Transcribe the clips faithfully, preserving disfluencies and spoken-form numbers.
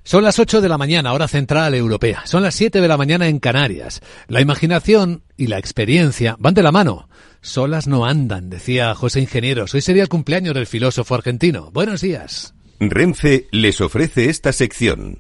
Son las ocho de la mañana, hora central europea. Son las siete de la mañana en Canarias. La imaginación y la experiencia van de la mano. Solas no andan, decía José Ingenieros. Hoy sería el cumpleaños del filósofo argentino. Buenos días. Renfe les ofrece esta sección.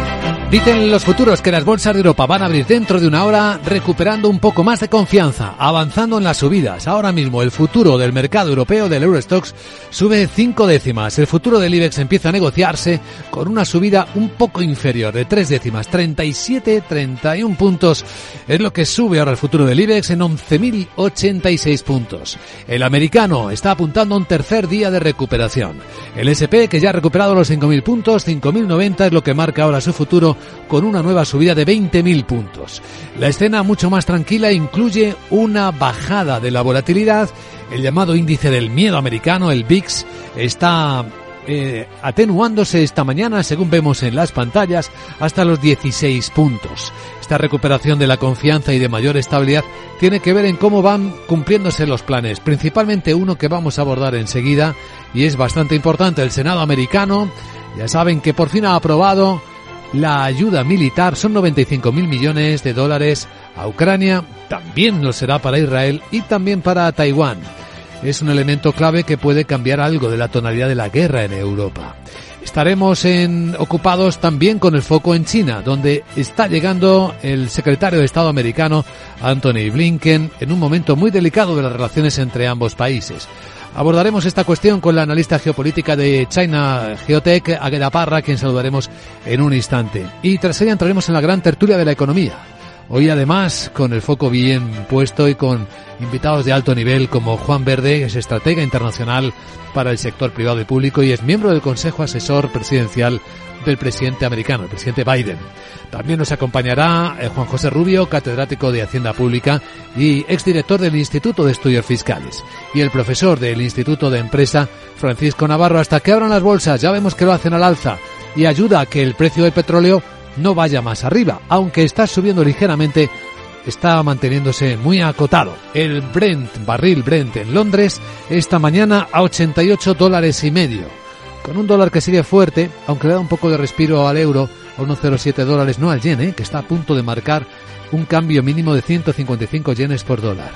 Dicen los futuros que las bolsas de Europa van a abrir dentro de una hora, recuperando un poco más de confianza, avanzando en las subidas. Ahora mismo el futuro del mercado europeo del Eurostoxx sube cinco décimas. El futuro del IBEX empieza a negociarse con una subida un poco inferior de tres décimas, treinta y siete, treinta y uno puntos. Es lo que sube ahora el futuro del IBEX en once mil ochenta y seis puntos. El americano está apuntando a un tercer día de recuperación. El ese pe, que ya ha recuperado los cinco mil puntos, cinco mil noventa es lo que marca ahora su futuro, con una nueva subida de veinte mil puntos. La escena mucho más tranquila incluye una bajada de la volatilidad. El llamado índice del miedo americano, el V I X, está eh, atenuándose esta mañana, según vemos en las pantallas, hasta los dieciséis puntos. Esta recuperación de la confianza y de mayor estabilidad tiene que ver en cómo van cumpliéndose los planes, principalmente uno que vamos a abordar enseguida y es bastante importante. El Senado americano, ya saben que por fin ha aprobado la ayuda militar, son noventa y cinco mil millones de dólares a Ucrania, también lo será para Israel y también para Taiwán. Es un elemento clave que puede cambiar algo de la tonalidad de la guerra en Europa. Estaremos en, ocupados también con el foco en China, donde está llegando el secretario de Estado americano, Antony Blinken, en un momento muy delicado de las relaciones entre ambos países. Abordaremos esta cuestión con la analista geopolítica de China Geotech, Águeda Parra, quien saludaremos en un instante. Y tras ella entraremos en la gran tertulia de la economía. Hoy además con el foco bien puesto y con invitados de alto nivel como Juan Verde, que es estratega internacional para el sector privado y público y es miembro del Consejo Asesor Presidencial del presidente americano, el presidente Biden. También nos acompañará eh, Juan José Rubio, catedrático de Hacienda Pública y exdirector del Instituto de Estudios Fiscales, y el profesor del Instituto de Empresa, Francisco Navarro. Hasta que abran las bolsas, ya vemos que lo hacen al alza y ayuda a que el precio del petróleo no vaya más arriba, aunque está subiendo ligeramente, está manteniéndose muy acotado. El Brent, barril Brent en Londres, esta mañana a ochenta y ocho dólares y medio. Con un dólar que sigue fuerte, aunque le da un poco de respiro al euro, a uno coma cero siete dólares, no al yen, ¿eh? que está a punto de marcar un cambio mínimo de ciento cincuenta y cinco yenes por dólar.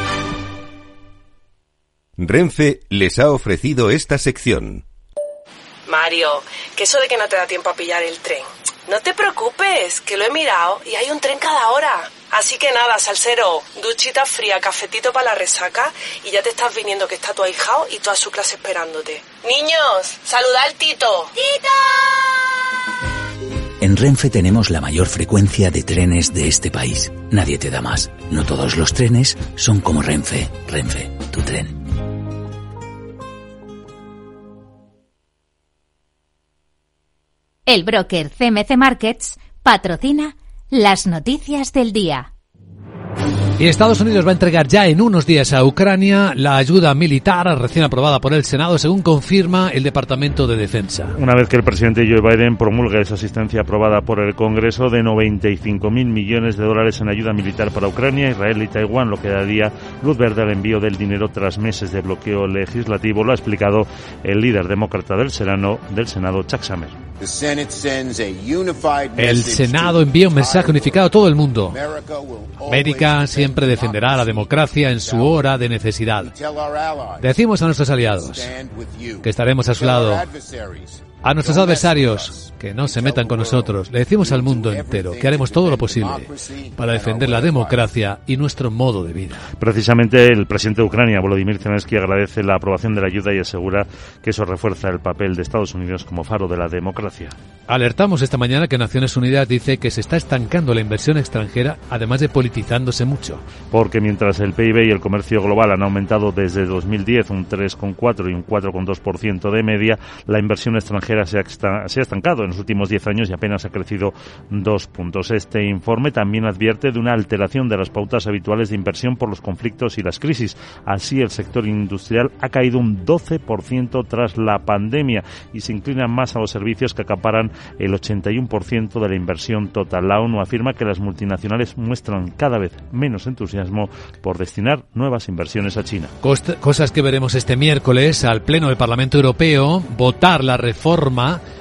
Renfe les ha ofrecido esta sección. Mario, que eso de que no te da tiempo a pillar el tren. No te preocupes, que lo he mirado y hay un tren cada hora. Así que nada, salsero, duchita fría, cafetito para la resaca y ya te estás viniendo que está tu ahijao y toda su clase esperándote. Niños, saluda al Tito. ¡Tito! En Renfe tenemos la mayor frecuencia de trenes de este país. Nadie te da más. No todos los trenes son como Renfe. Renfe, tu tren. El broker C M C Markets patrocina las noticias del día. Y Estados Unidos va a entregar ya en unos días a Ucrania la ayuda militar recién aprobada por el Senado, según confirma el Departamento de Defensa. Una vez que el presidente Joe Biden promulgue esa asistencia aprobada por el Congreso de noventa y cinco mil millones de dólares en ayuda militar para Ucrania, Israel y Taiwán, lo que daría luz verde al envío del dinero tras meses de bloqueo legislativo, lo ha explicado el líder demócrata del Senado, del Senado Chuck Schumer. El Senado envía un mensaje unificado a todo el mundo. América siempre defenderá la democracia en su hora de necesidad. Decimos a nuestros aliados que estaremos a su lado. A nuestros adversarios que no se metan con nosotros. Le decimos al mundo entero que haremos todo lo posible para defender la democracia y nuestro modo de vida. Precisamente el presidente de Ucrania, Volodymyr Zelensky, agradece la aprobación de la ayuda y asegura que eso refuerza el papel de Estados Unidos como faro de la democracia. Alertamos esta mañana que Naciones Unidas dice que se está estancando la inversión extranjera, además de politizándose mucho. Porque mientras el P I B y el comercio global han aumentado desde dos mil diez un tres coma cuatro y un cuatro coma dos por ciento de media, la inversión extranjera Se ha, se ha estancado en los últimos diez años y apenas ha crecido dos puntos. Este informe también advierte de una alteración de las pautas habituales de inversión por los conflictos y las crisis. Así, el sector industrial ha caído un doce por ciento tras la pandemia y se inclina más a los servicios que acaparan el ochenta y uno por ciento de la inversión total. La ONU afirma que las multinacionales muestran cada vez menos entusiasmo por destinar nuevas inversiones a China. Cost- cosas que veremos este miércoles al Pleno del Parlamento Europeo, votar la reforma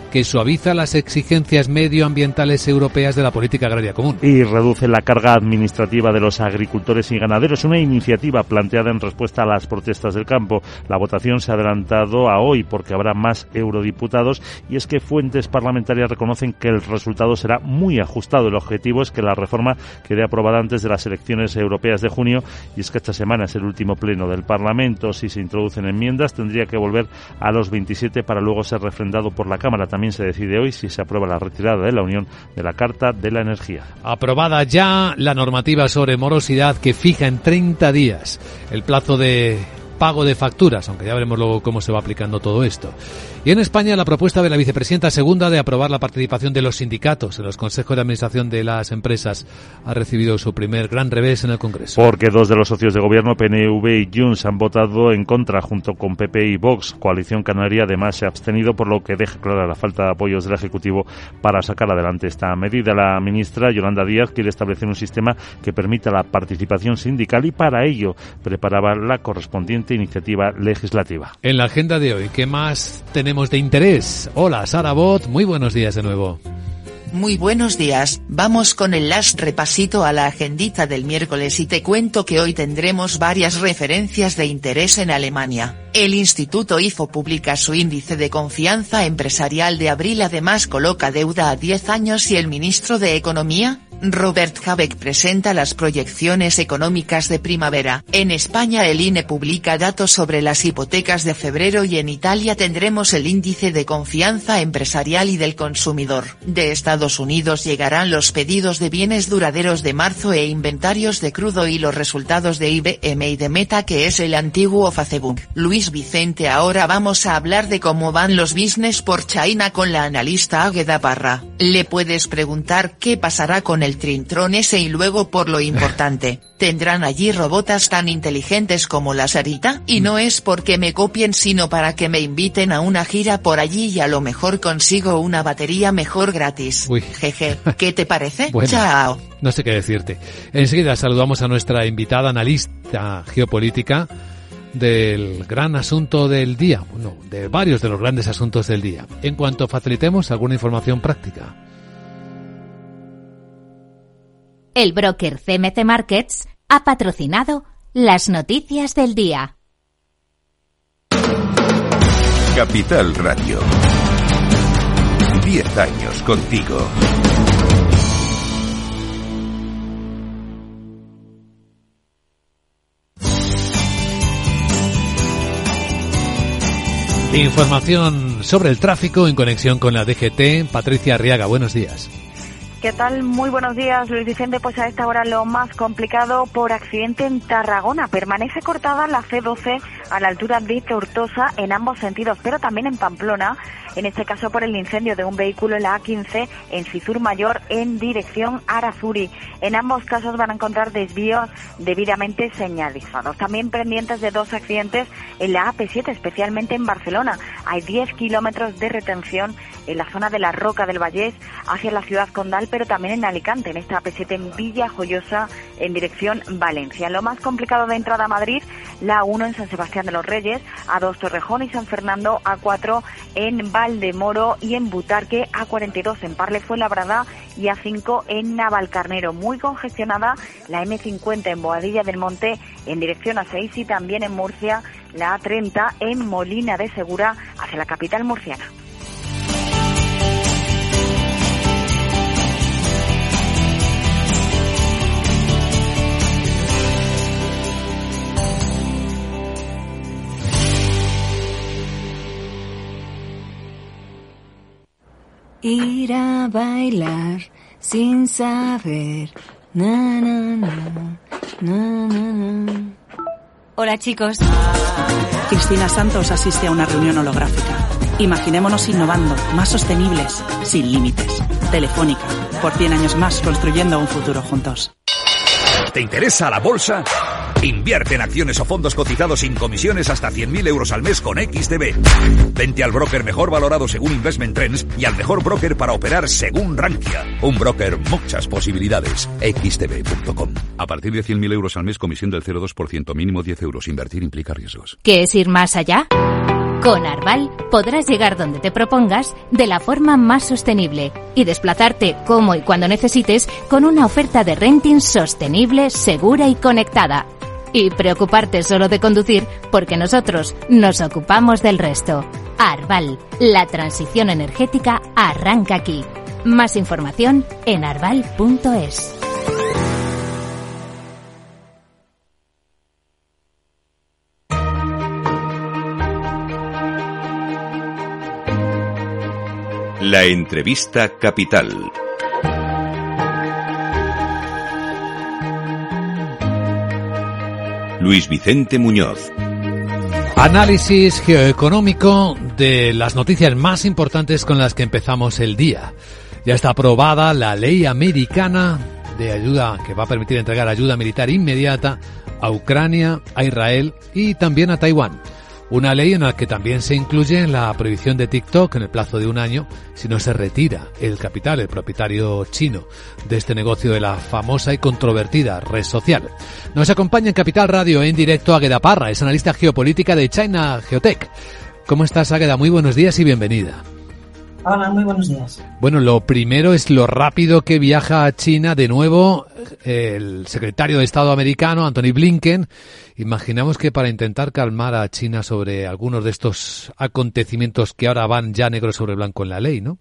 que suaviza las exigencias medioambientales europeas de la política agraria común. Y reduce la carga administrativa de los agricultores y ganaderos, una iniciativa planteada en respuesta a las protestas del campo. La votación se ha adelantado a hoy porque habrá más eurodiputados, y es que fuentes parlamentarias reconocen que el resultado será muy ajustado. El objetivo es que la reforma quede aprobada antes de las elecciones europeas de junio, y es que esta semana es el último pleno del Parlamento. Si se introducen enmiendas, tendría que volver a los veintisiete para luego ser refrendado por la Cámara. También se decide hoy si se aprueba la retirada de la Unión de la Carta de la Energía. Aprobada ya la normativa sobre morosidad que fija en treinta días el plazo de pago de facturas, aunque ya veremos luego cómo se va aplicando todo esto. Y en España, la propuesta de la vicepresidenta segunda de aprobar la participación de los sindicatos en los consejos de administración de las empresas ha recibido su primer gran revés en el Congreso. Porque dos de los socios de gobierno, P N V y Junts, han votado en contra junto con P P y Vox. Coalición Canaria además se ha abstenido, por lo que deja clara la falta de apoyos del Ejecutivo para sacar adelante esta medida. La ministra Yolanda Díaz quiere establecer un sistema que permita la participación sindical y para ello preparaba la correspondiente iniciativa legislativa. En la agenda de hoy, ¿qué más tenemos de interés? Hola, Sara Bot, muy buenos días de nuevo. Muy buenos días, vamos con el last repasito a la agendita del miércoles y te cuento que hoy tendremos varias referencias de interés en Alemania. El Instituto IFO publica su índice de confianza empresarial de abril, además coloca deuda a diez años y el ministro de Economía, Robert Habeck, presenta las proyecciones económicas de primavera. En España el I N E publica datos sobre las hipotecas de febrero y en Italia tendremos el índice de confianza empresarial y del consumidor. De Estados Unidos llegarán los pedidos de bienes duraderos de marzo e inventarios de crudo y los resultados de I B M y de Meta, que es el antiguo Facebook. Luis Vicente, ahora vamos a hablar de cómo van los business por China con la analista Águeda Parra. Le puedes preguntar qué pasará con el el Trintron ese y luego por lo importante, ¿tendrán allí robotas tan inteligentes como la Sarita? Y no es porque me copien sino para que me inviten a una gira por allí y a lo mejor consigo una batería mejor gratis. Uy. Jeje, ¿qué te parece? Bueno, chao. No sé qué decirte. Enseguida saludamos a nuestra invitada analista geopolítica del gran asunto del día, bueno, de varios de los grandes asuntos del día, en cuanto facilitemos alguna información práctica. El broker C M C Markets ha patrocinado las noticias del día. Capital Radio. Diez años contigo. Información sobre el tráfico en conexión con la D G T. Patricia Arriaga, buenos días. ¿Qué tal? Muy buenos días, Luis Vicente. Pues a esta hora lo más complicado por accidente en Tarragona. Permanece cortada la C doce a la altura de Tortosa en ambos sentidos, pero también en Pamplona, en este caso por el incendio de un vehículo en la A quince en Cizur Mayor en dirección Arazuri. En ambos casos van a encontrar desvíos debidamente señalizados. También pendientes de dos accidentes en la A P siete, especialmente en Barcelona. Hay diez kilómetros de retención en la zona de la Roca del Vallés hacia la ciudad condal, pero también en Alicante, en esta A P siete en Villajoyosa en dirección Valencia. Lo más complicado de entrada a Madrid, la A uno en San Sebastián de los Reyes, A dos Torrejón y San Fernando, A cuatro en Valdemoro y en Butarque, A cuarenta y dos en Parle Fuenlabrada y A cinco en Navalcarnero. Muy congestionada la M cincuenta en Boadilla del Monte en dirección A seis y también en Murcia la A treinta en Molina de Segura hacia la capital murciana. Ir a bailar sin saber. Na, na, na, na, na, na. Hola, chicos. Cristina Santos asiste a una reunión holográfica. Imaginémonos innovando, más sostenibles, sin límites. Telefónica, por cien años más construyendo un futuro juntos. ¿Te interesa la bolsa? Invierte en acciones o fondos cotizados sin comisiones hasta cien mil euros al mes con X T B. Vente al broker mejor valorado según Investment Trends y al mejor broker para operar según Rankia. Un broker, muchas posibilidades. X T B punto com. A partir de cien mil euros al mes, comisión del cero coma dos por ciento, mínimo diez euros. Invertir implica riesgos. ¿Qué es ir más allá? Con Arval podrás llegar donde te propongas de la forma más sostenible y desplazarte como y cuando necesites con una oferta de renting sostenible, segura y conectada. Y preocuparte solo de conducir porque nosotros nos ocupamos del resto. Arval, la transición energética arranca aquí. Más información en arval punto es. La entrevista capital. Luis Vicente Muñoz. Análisis geoeconómico de las noticias más importantes con las que empezamos el día. Ya está aprobada la ley americana de ayuda que va a permitir entregar ayuda militar inmediata a Ucrania, a Israel y también a Taiwán. Una ley en la que también se incluye la prohibición de TikTok en el plazo de un año si no se retira el capital, el propietario chino de este negocio de la famosa y controvertida red social. Nos acompaña en Capital Radio en directo Águeda Parra, es analista geopolítica de China Geotech. ¿Cómo estás, Águeda? Muy buenos días y bienvenida. Hola, muy buenos días. Bueno, lo primero es lo rápido que viaja a China de nuevo el secretario de Estado americano, Antony Blinken. Imaginamos que para intentar calmar a China sobre algunos de estos acontecimientos que ahora van ya negro sobre blanco en la ley, ¿no?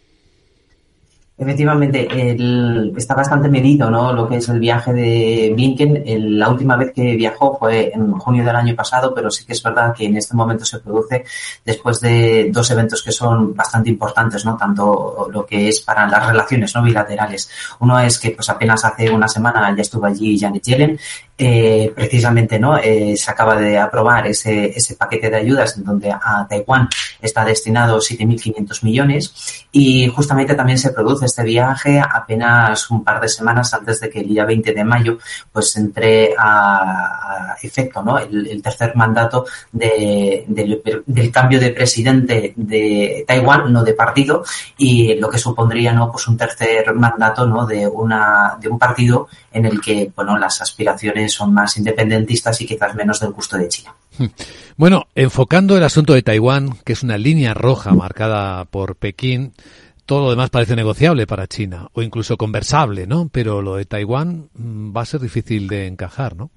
Efectivamente, el, está bastante medido, ¿no?, lo que es el viaje de Blinken. El, la última vez que viajó fue en junio del año pasado, pero sí que es verdad que en este momento se produce después de dos eventos que son bastante importantes, ¿no?, tanto lo que es para las relaciones no bilaterales. Uno es que pues apenas hace una semana ya estuvo allí Janet Yellen. Eh, precisamente, ¿no?, eh, se acaba de aprobar ese, ese paquete de ayudas en donde a Taiwán está destinado siete mil quinientos millones, y justamente también se produce este viaje apenas un par de semanas antes de que el día veinte de mayo pues entre a, a efecto, ¿no?, el, el tercer mandato de, de, del cambio de presidente de Taiwán, no de partido, y lo que supondría, ¿no?, pues un tercer mandato, ¿no?, de una de un partido en el que, bueno, las aspiraciones son más independentistas y quizás menos del gusto de China. Bueno, enfocando el asunto de Taiwán, que es una línea roja marcada por Pekín, todo lo demás parece negociable para China, o incluso conversable, ¿no? Pero lo de Taiwán va a ser difícil de encajar, ¿no?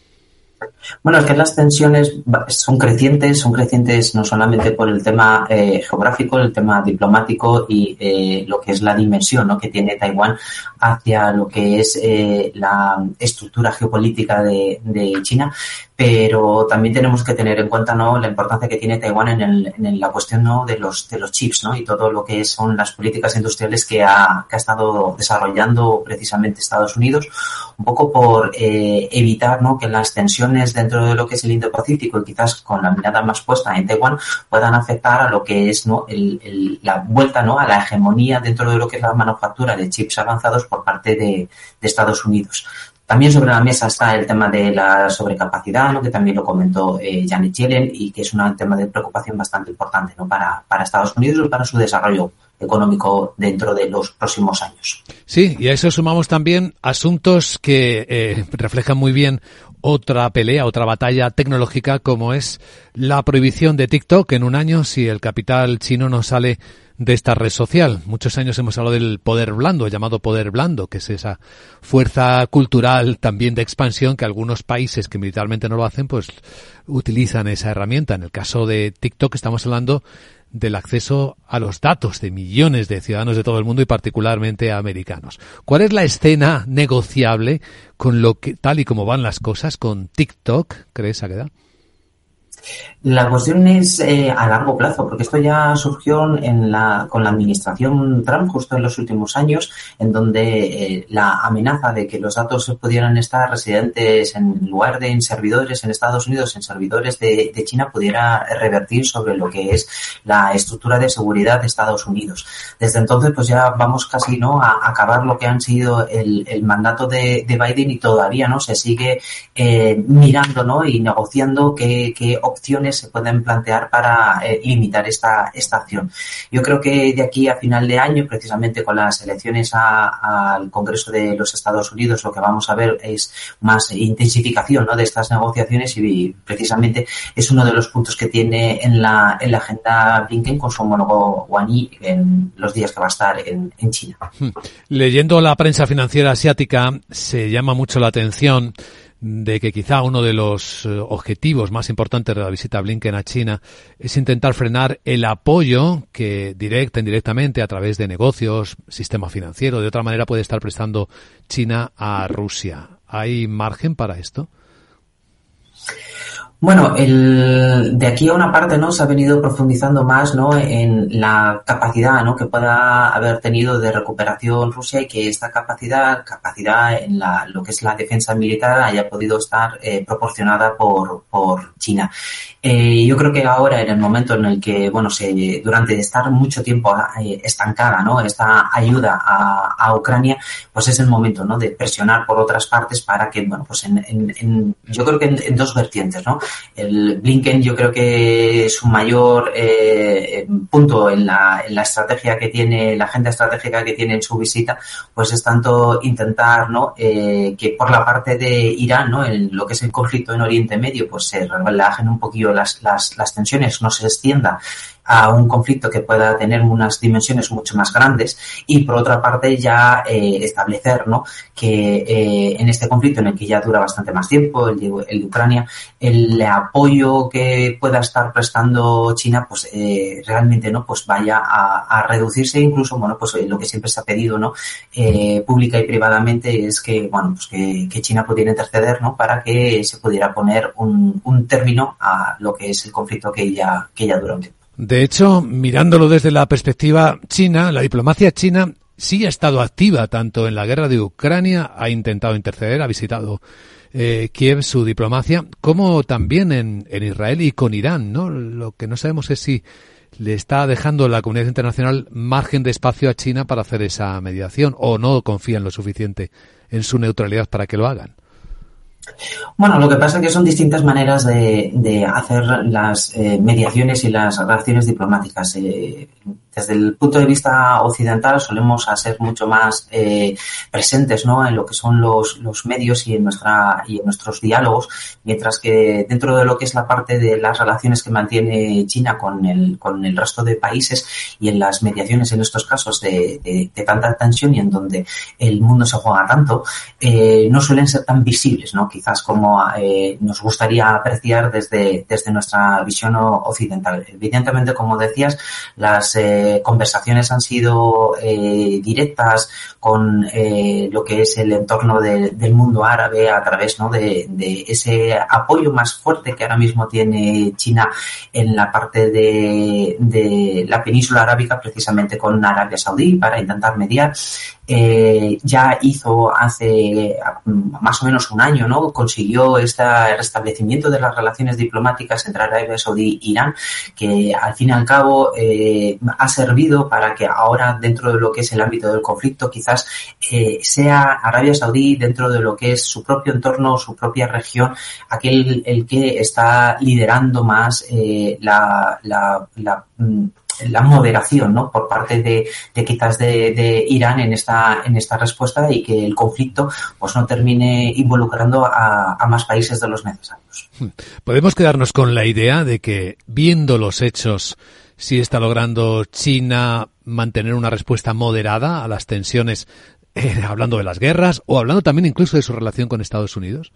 Bueno, es que las tensiones son crecientes, son crecientes no solamente por el tema eh, geográfico, el tema diplomático y eh, lo que es la dimensión, ¿no?, que tiene Taiwán hacia lo que es eh, la estructura geopolítica de, de China, pero también tenemos que tener en cuenta, ¿no?, la importancia que tiene Taiwán en, el, en la cuestión, ¿no?, de los de los chips, ¿no?, y todo lo que son las políticas industriales que ha, que ha estado desarrollando precisamente Estados Unidos, un poco por eh, evitar, ¿no?, que las tensiones dentro de lo que es el Indo-Pacífico y quizás con la mirada más puesta en Taiwán puedan afectar a lo que es, ¿no?, el, el, la vuelta, ¿no?, a la hegemonía dentro de lo que es la manufactura de chips avanzados por parte de, de Estados Unidos. También sobre la mesa está el tema de la sobrecapacidad, ¿no?, que también lo comentó eh, Janet Yellen, y que es un tema de preocupación bastante importante, ¿no?, para, para Estados Unidos y para su desarrollo económico dentro de los próximos años. Sí, y a eso sumamos también asuntos que eh, reflejan muy bien otra pelea, otra batalla tecnológica, como es la prohibición de TikTok en un año si el capital chino no sale de esta red social. Muchos años hemos hablado del poder blando, llamado poder blando, que es esa fuerza cultural también de expansión que algunos países que militarmente no lo hacen, pues utilizan esa herramienta. En el caso de TikTok estamos hablando del acceso a los datos de millones de ciudadanos de todo el mundo y particularmente a americanos. ¿Cuál es la escena negociable con lo que, tal y como van las cosas, con TikTok, crees, Águeda? La cuestión es eh, a largo plazo, porque esto ya surgió en la, con la administración Trump justo en los últimos años, en donde eh, la amenaza de que los datos pudieran estar residentes en lugar de en servidores en Estados Unidos, en servidores de, de China, pudiera revertir sobre lo que es la estructura de seguridad de Estados Unidos. Desde entonces, pues ya vamos casi, ¿no?, a acabar lo que han sido el, el mandato de, de Biden, y todavía no se sigue eh, mirando, ¿no?, y negociando qué, qué opciones se pueden plantear para eh, limitar esta, esta acción. Yo creo que de aquí a final de año, precisamente con las elecciones a, al Congreso de los Estados Unidos, lo que vamos a ver es más intensificación, ¿no?, de estas negociaciones, y precisamente es uno de los puntos que tiene en la, en la agenda Blinken con su homólogo Wang Yi en los días que va a estar en, en China. Leyendo la prensa financiera asiática, se llama mucho la atención de que quizá uno de los objetivos más importantes de la visita a Blinken a China es intentar frenar el apoyo que directa e indirectamente a través de negocios, sistema financiero, de otra manera puede estar prestando China a Rusia. ¿Hay margen para esto? Bueno, el, de aquí a una parte, ¿no?, se ha venido profundizando más, ¿no?, en la capacidad, ¿no?, que pueda haber tenido de recuperación Rusia, y que esta capacidad, capacidad en la, lo que es la defensa militar haya podido estar eh, proporcionada por, por China. Eh, yo creo que ahora, en el momento en el que, bueno, se, durante estar mucho tiempo eh, estancada, ¿no?, esta ayuda a, a Ucrania, pues es el momento, ¿no?, de presionar por otras partes para que, bueno, pues en, en, en yo creo que en, en dos vertientes, ¿no? El Blinken, yo creo que su mayor eh, punto en la, en la estrategia que tiene, la agenda estratégica que tiene en su visita, pues es tanto intentar, ¿no?, eh, que por la parte de Irán, ¿no?, en lo que es el conflicto en Oriente Medio, pues se relajen un poquillo las, las, las tensiones, no se extienda a un conflicto que pueda tener unas dimensiones mucho más grandes, y por otra parte ya eh, establecer, ¿no?, que eh, en este conflicto, en el que ya dura bastante más tiempo, el de, el de Ucrania, el apoyo que pueda estar prestando China, pues eh, realmente, ¿no?, pues vaya a, a reducirse. Incluso, bueno, pues lo que siempre se ha pedido, ¿no?, eh, pública y privadamente, es que, bueno, pues que, que China pudiera interceder, ¿no?, para que se pudiera poner un, un término a lo que es el conflicto que ya, que ya dura un tiempo. De hecho, mirándolo desde la perspectiva china, la diplomacia china sí ha estado activa tanto en la guerra de Ucrania, ha intentado interceder, ha visitado eh, Kiev su diplomacia, como también en, en Israel y con Irán, ¿no? Lo que no sabemos es si le está dejando la comunidad internacional margen de espacio a China para hacer esa mediación, o no confían lo suficiente en su neutralidad para que lo hagan. Bueno, lo que pasa es que son distintas maneras de, de hacer las eh, mediaciones y las relaciones diplomáticas. Eh, desde el punto de vista occidental solemos ser mucho más eh, presentes, ¿no?, en lo que son los, los medios y en nuestra y en nuestros diálogos, mientras que dentro de lo que es la parte de las relaciones que mantiene China con el con el resto de países, y en las mediaciones en estos casos de, de, de tanta tensión y en donde el mundo se juega tanto, eh, no suelen ser tan visibles, ¿no?, quizás como eh, nos gustaría apreciar desde desde nuestra visión occidental. Evidentemente, como decías, las eh, conversaciones han sido eh, directas con eh, lo que es el entorno de, del mundo árabe, a través, ¿no?, de, de ese apoyo más fuerte que ahora mismo tiene China en la parte de, de la península arábica, precisamente con Arabia Saudí, para intentar mediar. Eh, ya hizo hace más o menos un año, ¿no?, consiguió este restablecimiento de las relaciones diplomáticas entre Arabia Saudí e Irán, que al fin y al cabo eh, ha servido para que ahora, dentro de lo que es el ámbito del conflicto, quizás eh, sea Arabia Saudí, dentro de lo que es su propio entorno, su propia región, aquel el que está liderando más eh, la, la, la la moderación, ¿no?, por parte de, de quizás de, de Irán en esta en esta respuesta, y que el conflicto pues no termine involucrando a, a más países de los necesarios. Podemos quedarnos con la idea de que, viendo los hechos, sí está logrando China mantener una respuesta moderada a las tensiones, eh, hablando de las guerras, o hablando también incluso de su relación con Estados Unidos.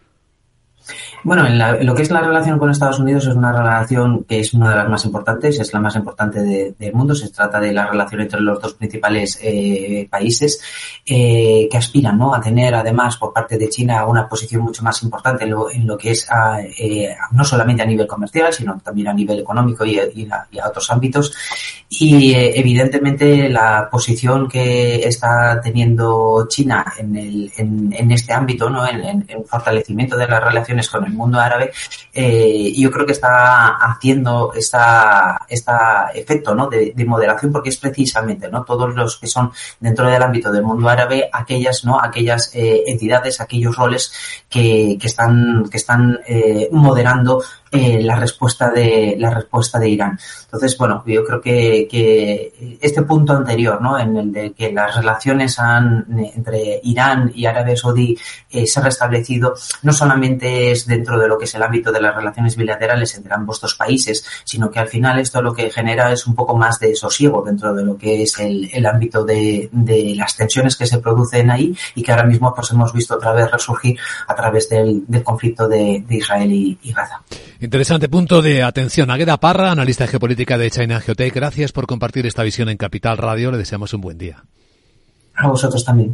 Bueno, en, la, en lo que es la relación con Estados Unidos, es una relación que es una de las más importantes, es la más importante de, del mundo. Se trata de la relación entre los dos principales eh, países eh, que aspiran, ¿no?, a tener, además, por parte de China, una posición mucho más importante en lo, en lo que es a, eh, no solamente a nivel comercial, sino también a nivel económico y, y, a, y a otros ámbitos. Y eh, evidentemente la posición que está teniendo China en, el, en, en este ámbito, ¿no?, en, en, en fortalecimiento de las relaciones con el mundo árabe, eh, yo creo que está haciendo esta, esta efecto, ¿no?, de, de moderación, porque es precisamente, ¿no?, todos los que son dentro del ámbito del mundo árabe, aquellas, ¿no?, aquellas eh, entidades, aquellos roles que, que están, que están eh, moderando eh, la respuesta de la respuesta de Irán. Entonces, bueno, yo creo que, que este punto anterior, ¿no?, en el de que las relaciones han, entre Irán y Arabia Saudí eh, se han restablecido, no solamente es dentro de lo que es el ámbito de las relaciones bilaterales entre ambos dos países, sino que al final esto lo que genera es un poco más de sosiego dentro de lo que es el, el ámbito de, de las tensiones que se producen ahí y que ahora mismo pues hemos visto otra vez resurgir a través del, del conflicto de, de Israel y, y Gaza. Interesante punto de atención. Águeda Parra, analista de geopolítica de China Geotech, gracias por compartir esta visión en Capital Radio. Le deseamos un buen día. A vosotros también.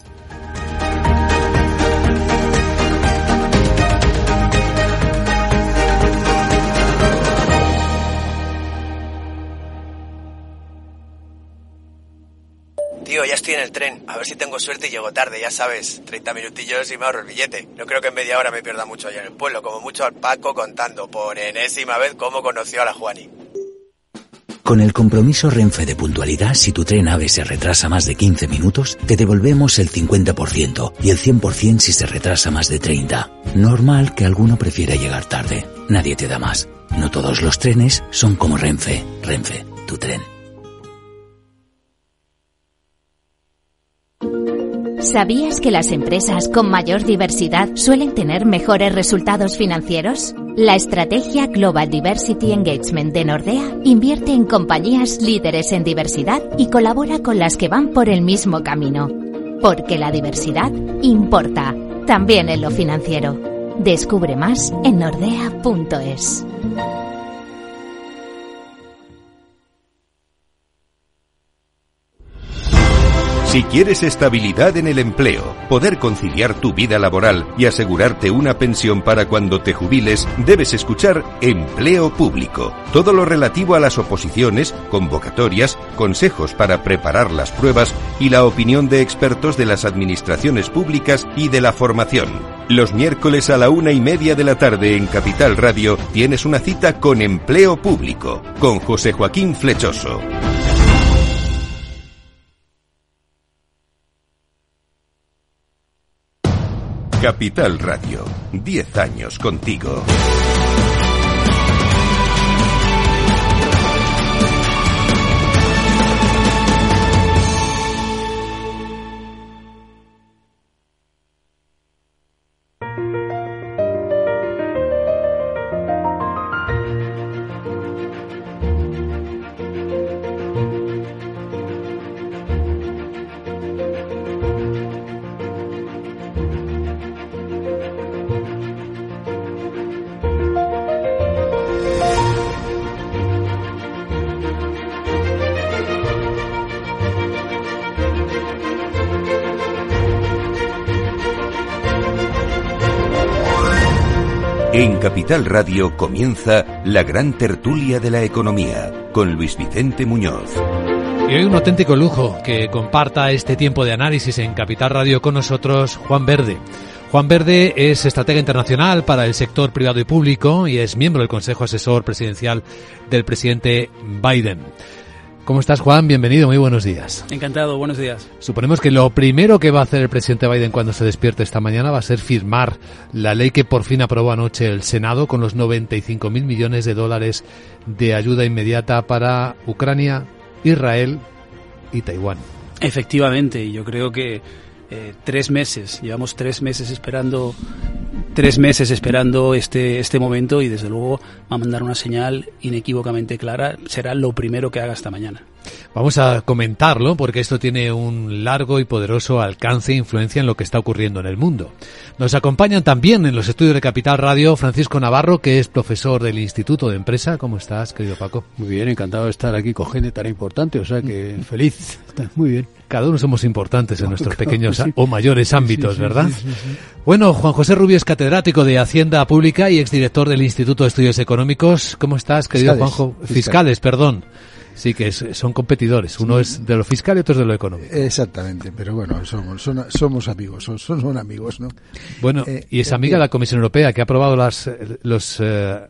Tío, ya estoy en el tren. A ver si tengo suerte y llego tarde, ya sabes. treinta minutillos y me ahorro el billete. No creo que en media hora me pierda mucho allá en el pueblo. Como mucho al Paco contando por enésima vez cómo conoció a la Juani. Con el compromiso Renfe de puntualidad, si tu tren AVE se retrasa más de quince minutos, te devolvemos el cincuenta por ciento y el cien por ciento si se retrasa más de treinta. Normal que alguno prefiera llegar tarde. Nadie te da más. No todos los trenes son como Renfe. Renfe, tu tren. ¿Sabías que las empresas con mayor diversidad suelen tener mejores resultados financieros? La estrategia Global Diversity Engagement de Nordea invierte en compañías líderes en diversidad y colabora con las que van por el mismo camino. Porque la diversidad importa, también en lo financiero. Descubre más en nordea punto es. Si quieres estabilidad en el empleo, poder conciliar tu vida laboral y asegurarte una pensión para cuando te jubiles, debes escuchar Empleo Público. Todo lo relativo a las oposiciones, convocatorias, consejos para preparar las pruebas y la opinión de expertos de las administraciones públicas y de la formación. Los miércoles a la una y media de la tarde en Capital Radio tienes una cita con Empleo Público, con José Joaquín Flechoso. Capital Radio, diez años contigo. En Capital Radio comienza la gran tertulia de la economía con Luis Vicente Muñoz. Y hoy un auténtico lujo que comparta este tiempo de análisis en Capital Radio con nosotros Juan Verde. Juan Verde es estratega internacional para el sector privado y público y es miembro del Consejo Asesor Presidencial del presidente Biden. ¿Cómo estás, Juan? Bienvenido, muy buenos días. Encantado, buenos días. Suponemos que lo primero que va a hacer el presidente Biden cuando se despierte esta mañana va a ser firmar la ley que por fin aprobó anoche el Senado con los noventa y cinco mil millones de dólares de ayuda inmediata para Ucrania, Israel y Taiwán. Efectivamente, yo creo que eh, tres meses, llevamos tres meses esperando... Tres meses esperando este este momento y desde luego va a mandar una señal inequívocamente clara. Será lo primero que haga esta mañana. Vamos a comentarlo porque esto tiene un largo y poderoso alcance e influencia en lo que está ocurriendo en el mundo. Nos acompañan también en los estudios de Capital Radio Francisco Navarro, que es profesor del Instituto de Empresa. ¿Cómo estás, querido Paco? Muy bien, encantado de estar aquí con gente tan importante, o sea que feliz. Muy bien. Cada uno somos importantes en nuestros claro, pequeños sí. o mayores ámbitos, sí, sí, ¿verdad? Sí, sí, sí. Bueno, Juan José Rubio es catedrático de Hacienda Pública y exdirector del Instituto de Estudios Económicos. ¿Cómo estás, querido Fiscales, Juanjo? Fiscales, fiscales. perdón. Sí, que es, son competidores. Uno es de lo fiscal y otro es de lo económico. Exactamente, pero bueno, somos son, somos amigos, son, son, son amigos, ¿no? Bueno, eh, y es eh, amiga de la Comisión Europea que ha aprobado las los eh,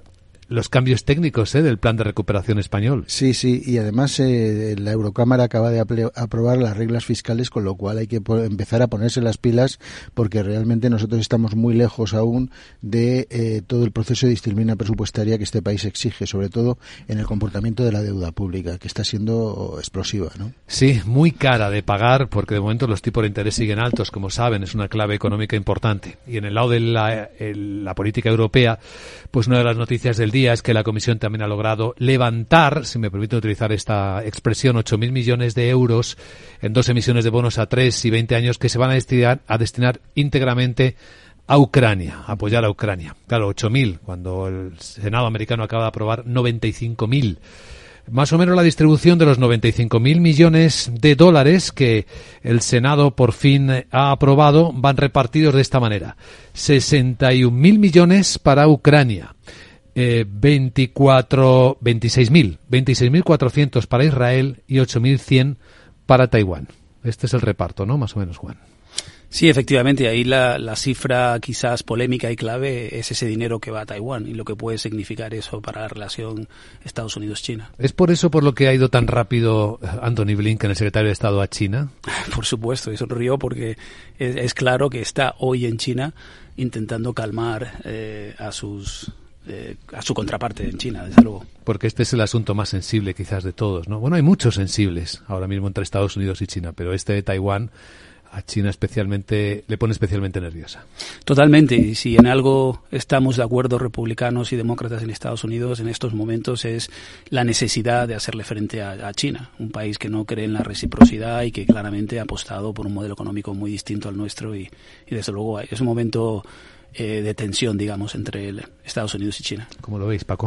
los cambios técnicos ¿eh? del plan de recuperación español. Sí, sí, y además eh, la Eurocámara acaba de apl- aprobar las reglas fiscales, con lo cual hay que po- empezar a ponerse las pilas, porque realmente nosotros estamos muy lejos aún de eh, todo el proceso de disciplina presupuestaria que este país exige, sobre todo en el comportamiento de la deuda pública, que está siendo explosiva, ¿no? Sí, muy cara de pagar, porque de momento los tipos de interés siguen altos, como saben, es una clave económica importante. Y en el lado de la, el, la política europea, pues una de las noticias del día es que la Comisión también ha logrado levantar, si me permiten utilizar esta expresión, ocho mil millones de euros en dos emisiones de bonos a tres y veinte años que se van a destinar, a destinar íntegramente a Ucrania, a apoyar a Ucrania. Claro, ocho mil, cuando el Senado americano acaba de aprobar noventa y cinco mil. Más o menos la distribución de los noventa y cinco mil millones de dólares que el Senado por fin ha aprobado van repartidos de esta manera. sesenta y un mil millones para Ucrania. Eh, veinticuatro, veintiséis mil, veintiséis mil cuatrocientos para Israel y ocho mil cien para Taiwán. Este es el reparto, ¿no? Más o menos, Juan. Sí, efectivamente, ahí la, la cifra quizás polémica y clave es ese dinero que va a Taiwán y lo que puede significar eso para la relación Estados Unidos-China. ¿Es por eso por lo que ha ido tan rápido Anthony Blinken, el secretario de Estado, a China? Por supuesto, y sonrió porque es, es claro que está hoy en China intentando calmar eh, a sus... Eh, a su contraparte en China, desde luego. Porque este es el asunto más sensible quizás de todos, ¿no? Bueno, hay muchos sensibles ahora mismo entre Estados Unidos y China, pero este de Taiwán a China especialmente le pone especialmente nerviosa. Totalmente, y si en algo estamos de acuerdo republicanos y demócratas en Estados Unidos en estos momentos es la necesidad de hacerle frente a, a China, un país que no cree en la reciprocidad y que claramente ha apostado por un modelo económico muy distinto al nuestro y, y desde luego es un momento eh, de tensión, digamos, entre el Estados Unidos y China. ¿Cómo lo veis, Paco?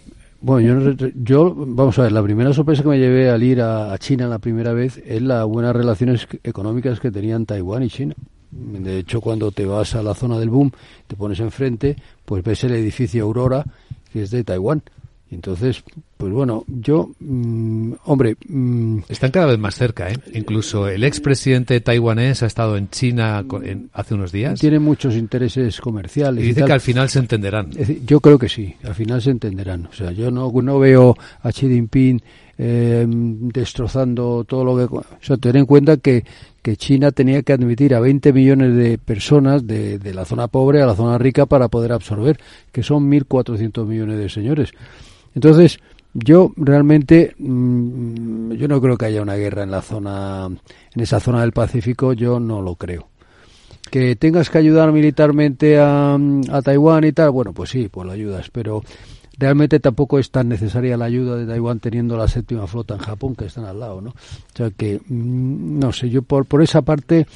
Bueno, yo, yo, vamos a ver, la primera sorpresa que me llevé al ir a, a China la primera vez es las buenas relaciones económicas que tenían Taiwán y China. De hecho, cuando te vas a la zona del boom, te pones enfrente, pues ves el edificio Aurora, que es de Taiwán. Entonces, pues bueno, yo, mmm, hombre... Mmm, Están cada vez más cerca, ¿eh? Incluso el expresidente taiwanés ha estado en China en, hace unos días. Tiene muchos intereses comerciales. Y dice y tal. que al final se entenderán. Yo creo que sí, al final se entenderán. O sea, yo no, no veo a Xi Jinping eh, destrozando todo lo que... O sea, ten en cuenta que, que China tenía que admitir a veinte millones de personas de, de la zona pobre a la zona rica para poder absorber, que son mil cuatrocientos millones de señores. Entonces, yo realmente, mmm, yo no creo que haya una guerra en la zona, en esa zona del Pacífico, yo no lo creo. Que tengas que ayudar militarmente a, a Taiwán y tal, bueno, pues sí, pues lo ayudas, pero realmente tampoco es tan necesaria la ayuda de Taiwán teniendo la séptima flota en Japón, que están al lado, ¿no? O sea que, mmm, no sé, yo por, por esa parte,